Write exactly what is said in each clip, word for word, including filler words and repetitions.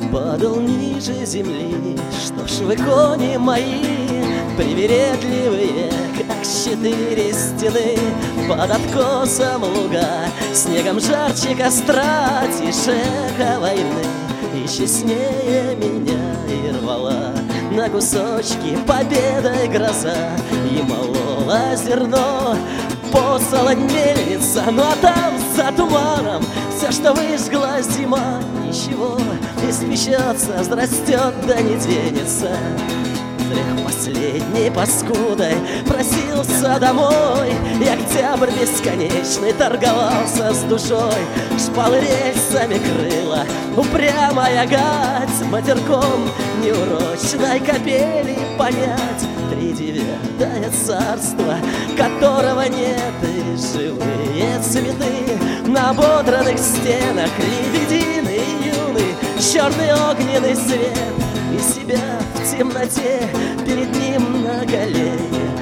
падал ниже земли. Что ж вы, кони мои, привередливые, как четыре стены, под откосом луга, снегом жарче костра, тише эхо войны, и честнее меня и рвала на кусочки победой гроза, и молола зерно, посолонь мельница. Ну а там за туманом все, что выжгла зима, ничего не спечется, взрастет да не денется. Зря последней паскудой просился домой, и октябрь бесконечный торговался с душой. Шпалы рельсами крыла упрямая гать, матерком неурочной капели понять тридевятое царство, которого нет, и живые цветы на ободранных стенах, лебединый и юный черный огненный свет, и себя в темноте перед ним на коленях.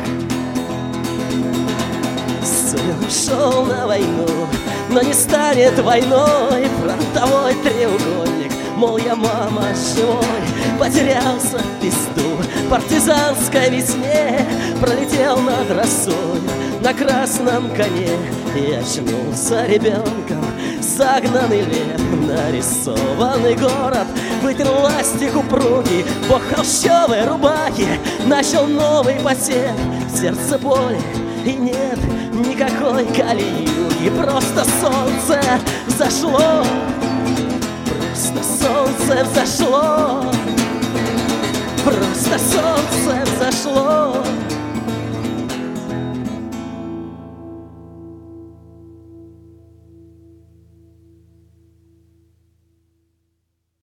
Сын ушел на войну, но не станет войной фронтовой треугольник. Мол, я, мама, живой, потерялся в песту партизанской весне, пролетел над росой на красном коне и очнулся ребенком. Загнанный лев, нарисованный город, вытер ластик упругий, бог холщовой рубахи, начал новый посев. В сердце боли и нет никакой калиюги, просто солнце взошло, просто солнце взошло, просто солнце взошло.